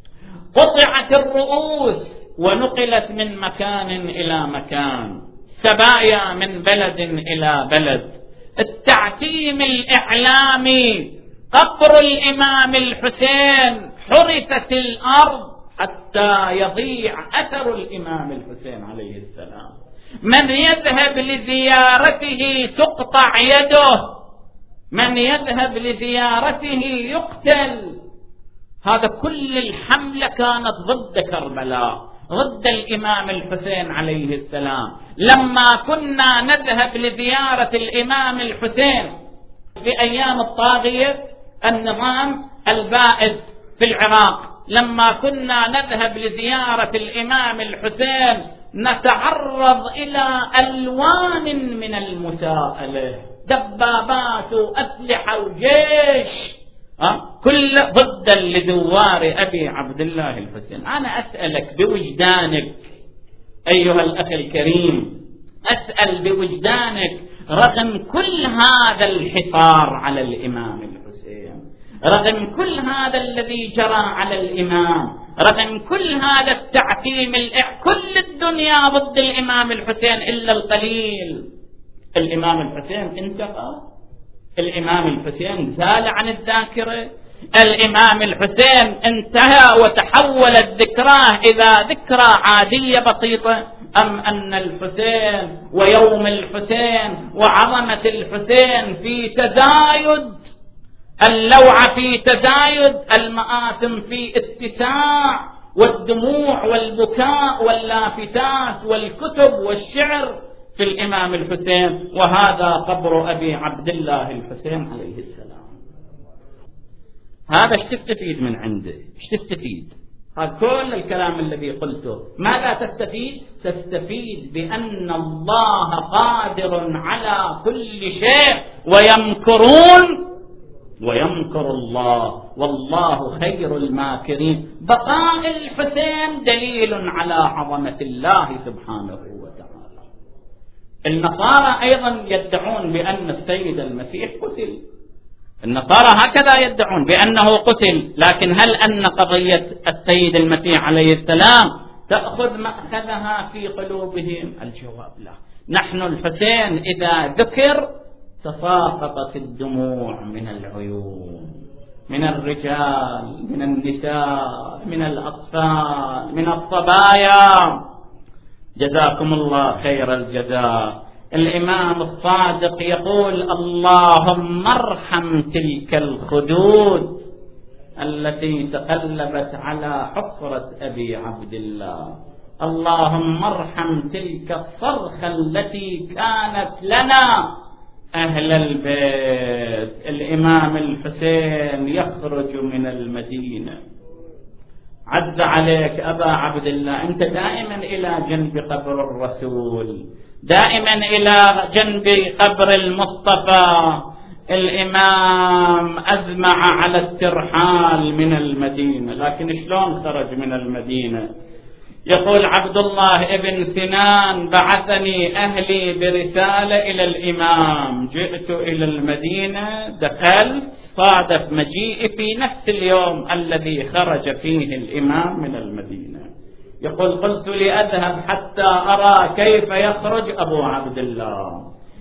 قطعت الرؤوس ونقلت من مكان إلى مكان، سبايا من بلد إلى بلد. التعتيم الإعلامي، قبر الإمام الحسين، حرثت الأرض حتى يضيع أثر الإمام الحسين عليه السلام. من يذهب لزيارته تقطع يده، من يذهب لزيارته يقتل. هذا كل الحملة كانت ضد كربلاء، ضد الإمام الحسين عليه السلام. لما كنا نذهب لزيارة الإمام الحسين في أيام الطاغية النظام البائد في العراق، لما كنا نذهب لزيارة الإمام الحسين نتعرض إلى ألوان من المساءلة، دبابات وأسلحة وجيش، أه؟ كل ضد لدوار أبي عبد الله الحسين. أنا أسألك بوجدانك أيها الأخ الكريم، أسأل بوجدانك، رغم كل هذا الحصار على الإمام الحسين، رغم كل هذا الذي جرى على الإمام، رغم كل هذا التعتيم، كل الدنيا ضد الإمام الحسين إلا القليل، الإمام الحسين انتهى، الإمام الحسين زال عن الذاكرة، الإمام الحسين انتهى وتحولت ذكراه إلى ذكرى عادية بسيطة، أم أن الحسين ويوم الحسين وعظمة الحسين في تزايد، اللوعة في تزايد، المآثم في اتساع، والدموع والبكاء واللافتات والكتب والشعر في الإمام الحسين، وهذا قبر أبي عبد الله الحسين عليه السلام. هذا ايش تستفيد من عنده؟ ايش تستفيد؟ هذا كل الكلام الذي قلته، ماذا تستفيد؟ تستفيد بأن الله قادر على كل شيء، ويمكرون ويمكر الله والله خير الماكرين. بقاء الحسين دليل على عظمة الله سبحانه وتعالى. النصارى أيضا يدعون بأن السيد المسيح قتل، النصارى هكذا يدعون بأنه قتل، لكن هل أن قضية السيد المسيح عليه السلام تأخذ مأخذها في قلوبهم؟ الجواب لا. نحن الحسين إذا ذكر تساقطت الدموع من العيون، من الرجال، من النساء، من الأطفال، من الصبايا. جزاكم الله خير الجزاء. الإمام الصادق يقول: اللهم ارحم تلك الخدود التي تقلبت على حفرة أبي عبد الله، اللهم ارحم تلك الصرخة التي كانت لنا أهل البيت. الإمام الحسين يخرج من المدينة. عز عليك أبا عبد الله، أنت دائما إلى جنب قبر الرسول، دائما إلى جنب قبر المصطفى. الإمام أزمع على الترحال من المدينة، لكن شلون خرج من المدينة؟ يقول عبد الله ابن سنان: بعثني أهلي برسالة إلى الإمام، جئت إلى المدينة، دخلت، صادف مجيئي في نفس اليوم الذي خرج فيه الإمام من المدينة. يقول: قلت لأذهب حتى أرى كيف يخرج أبو عبد الله.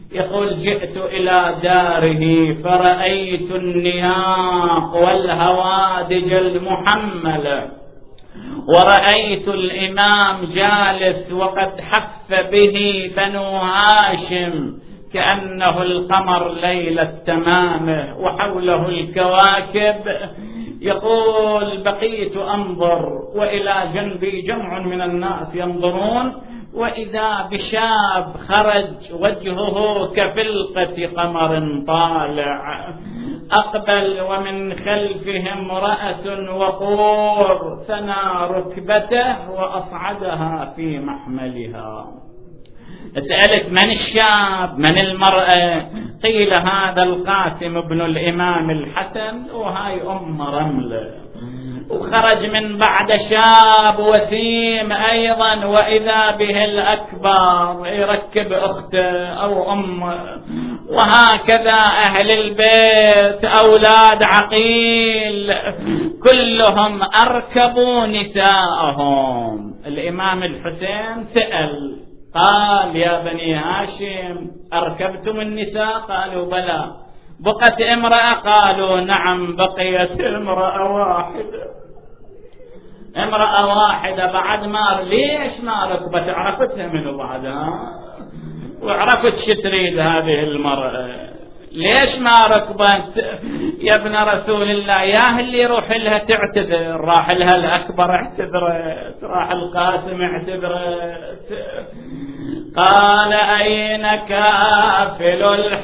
يقول جئت إلى داره فرأيت النياق والهوادج المحملة، ورأيت الإمام جالس وقد حف به بنو هاشم كأنه القمر ليلة تمامه وحوله الكواكب. يقول بقيت أنظر وإلى جنبي جمع من الناس ينظرون، وإذا بشاب خرج وجهه كفلقة قمر طالع، أقبل ومن خلفه امرأة وقور ثنى ركبته وأصعدها في محملها. سألت من الشاب من المرأة؟ قيل هذا القاسم ابن الإمام الحسن وهاي أم رملة. وخرج من بعد شاب وثيم أيضا، وإذا به الأكبر يركب أخته أو أمه. وهكذا أهل البيت أولاد عقيل كلهم أركبوا نساءهم. الإمام الحسين سأل قال يا بني هاشم أركبتم النساء؟ قالوا بلى. بقت امرأة؟ قالوا نعم بقيت امرأة واحدة. امرأة واحدة بعد ما ليش ما ركبت؟ عرفتها من بعدها وعرفت شو تريد هذه المرأة. ليش ما ركبت يا ابن رسول الله؟ يا اللي يروح لها تعتذر، راح لها الأكبر اعتذرت، راح القاسم اعتذرت. قال أين كافل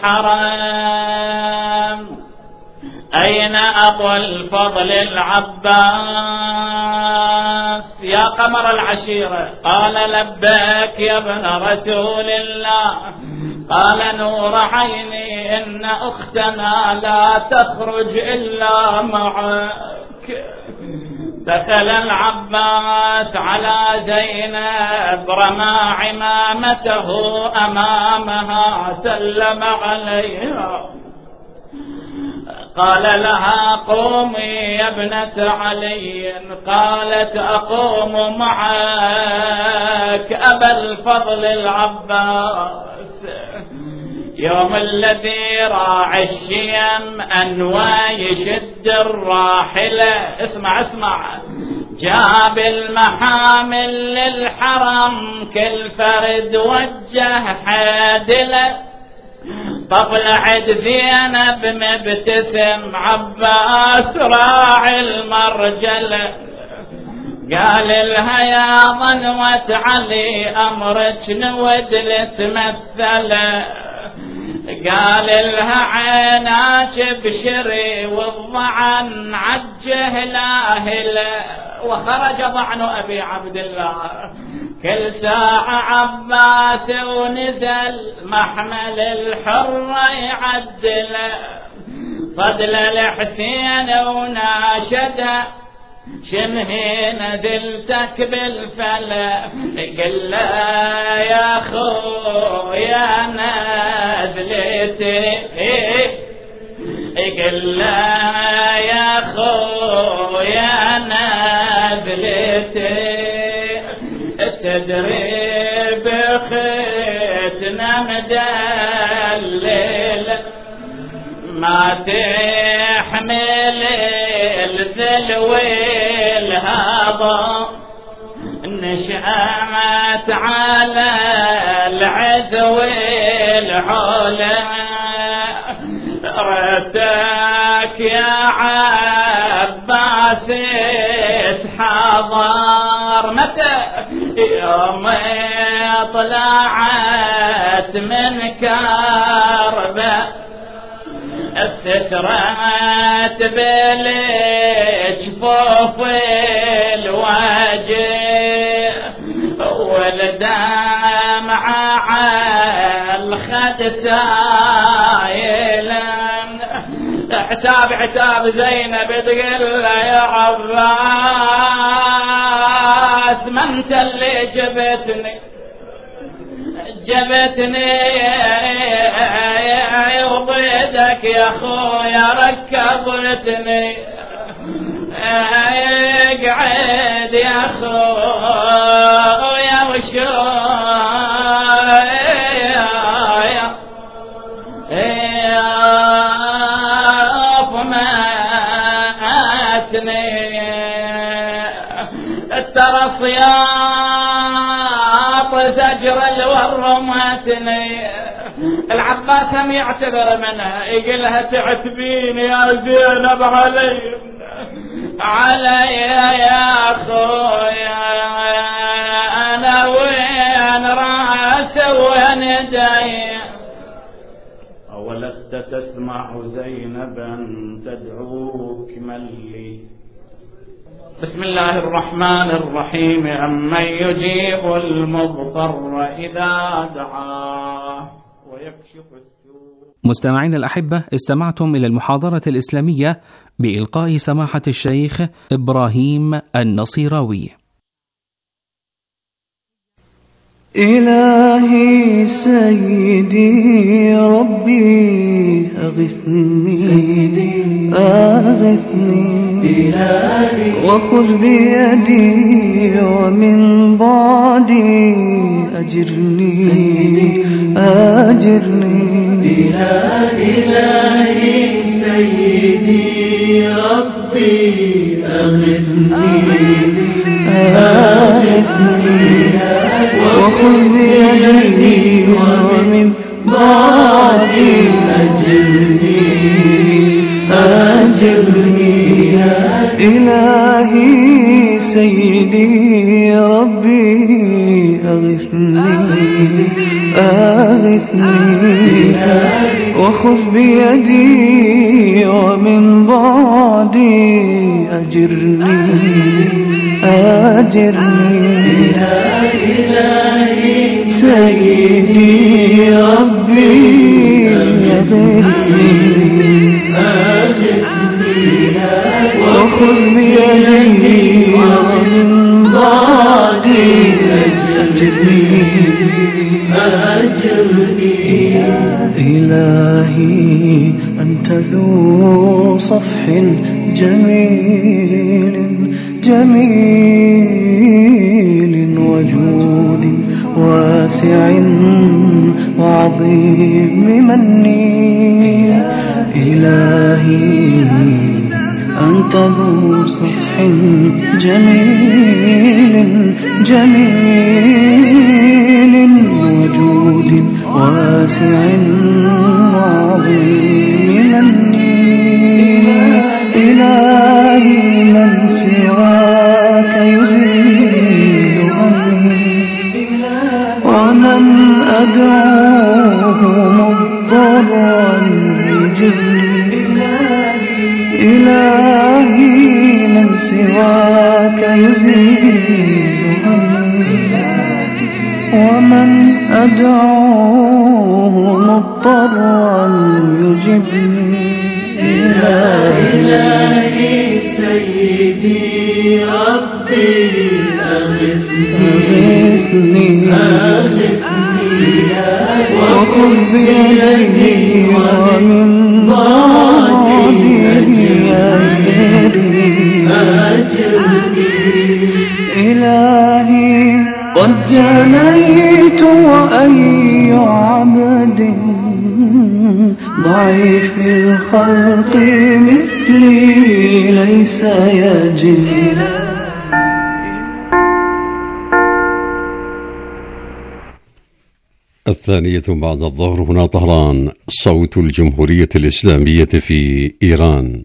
الحرم؟ أين أبو الفضل العباس يا قمر العشيرة؟ قال لبيك يا ابن رسول الله. قال نور عيني إن أختنا لا تخرج إلا معك. دخل العباس على زينب رمى عمامته أمامها سلم عليها، قال لها قومي يا ابنة علي. قالت أقوم معك أبا الفضل العباس. يوم الذي راعي الشيم أنوى يشد الراحلة، اسمع اسمع، جاب المحامل للحرم كل فرد وجه حادله. طلعت زينب مبتسم عباس راعي المرجله، قال لها يا ظنوة علي أمرك نود لتمثله. قال لها عيناك بشري والضعن عجه لاهله. وخرج ضعن أبي عبد الله كل ساعة عباس ونزل محمل الحر يعدل. فضل الحسين وناشده شمهين دلتك بالفلا. قل لا يا خويا نازلتي، قل لا يا خويا نازلتي. تدري بختنا مدلل ما تحمل الذل والهضا. نشأت على العدو والعلا، ردك يا عباس تحضر. متى يوم طلعت من كربة استترت بالجفوف الوجه، والدمع على الخد سايلا. اعتاب عتاب زينب تقول يا عباس ما انت اللي جبتني جبتني وضيدك يا خويا ركبتني. اقعد يا خويا وشويا وزجر الورماتني. العباس هم يعتذر منها يقولها تعتبين يا زينب علي علي يا اخويا انا وين راس وين يدي. ولست تسمع زينبا تدعوك من لي. بسم الله الرحمن الرحيم. أمن يجيب المضطر إذا دعاه ويكشف السوء. مستمعين الأحبة، استمعتم إلى المحاضرة الإسلامية بإلقاء سماحة الشيخ إبراهيم النصيراوي. إلهي سيدي ربي أغثني سيدي أغثني إلهي وخذ بيدي ومن بعدي أجرني سيدي أجرني إلهي سيدي ربي أغثني أغثني وخذ بيدي ومن بعدي أجرني أجرني إلهي سيدي ربي أغثني أغثني وخذ بيدي ومن بعدي أجرني أجرني إلهي سيدي ربي أغثني وخذ بيدي ومن بعدي أجرني أجرني إلهي أنت ذو صفح جميل جميل وجود واسع وعظيم مني. إلهي أنت ذو صفح جميل جميل وجود واسع وعظيم مني. إلهي من سواك يزيل همي ومن أدعوه مضطرا يجبني. إلهي من سواك يزيل همي ومن أدعوه مضطرا يجبني. إلهي سيدي ربي أغثني أغثني وخذ بيدي ومن بعدي أجرني أجرني. إلهي قد جنيت وأي عبد ضعيف الخلق مثلي ليس يجري. الثانية بعد الظهر، هنا طهران، صوت الجمهورية الإسلامية في إيران.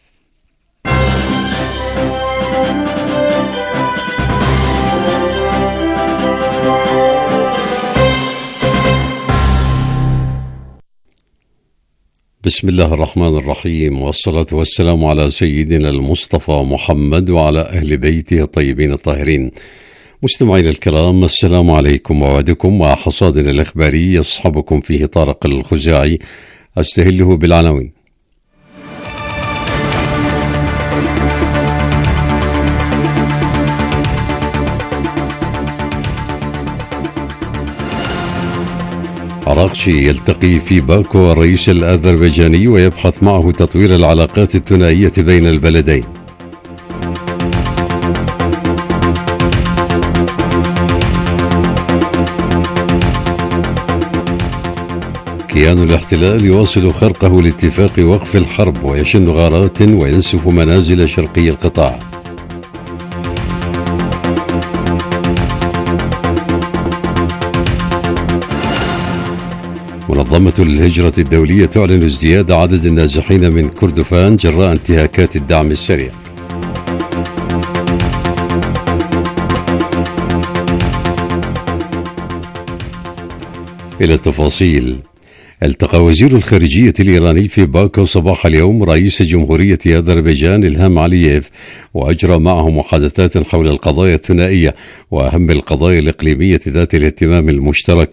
بسم الله الرحمن الرحيم، والصلاة والسلام على سيدنا المصطفى محمد وعلى أهل بيته الطيبين الطاهرين. مستمعين الكرام، السلام عليكم، وعدكم وحصادنا الإخباري يصحبكم فيه طارق الخزاعي، أستهله بالعناوين. عراقشي يلتقي في باكو الرئيس الأذربيجاني ويبحث معه تطوير العلاقات الثنائية بين البلدين. كيان الاحتلال يواصل خرقه لاتفاق وقف الحرب ويشن غارات وينسف منازل شرقي القطاع. منظمة الهجرة الدولية تعلن ازدياد عدد النازحين من كردفان جراء انتهاكات الدعم السريع. إلى التفاصيل. التقى وزير الخارجية الإيراني في باكو صباح اليوم رئيس جمهورية أذربيجان إلهام علييف، وأجرى معه محادثات حول القضايا الثنائية وأهم القضايا الإقليمية ذات الاهتمام المشترك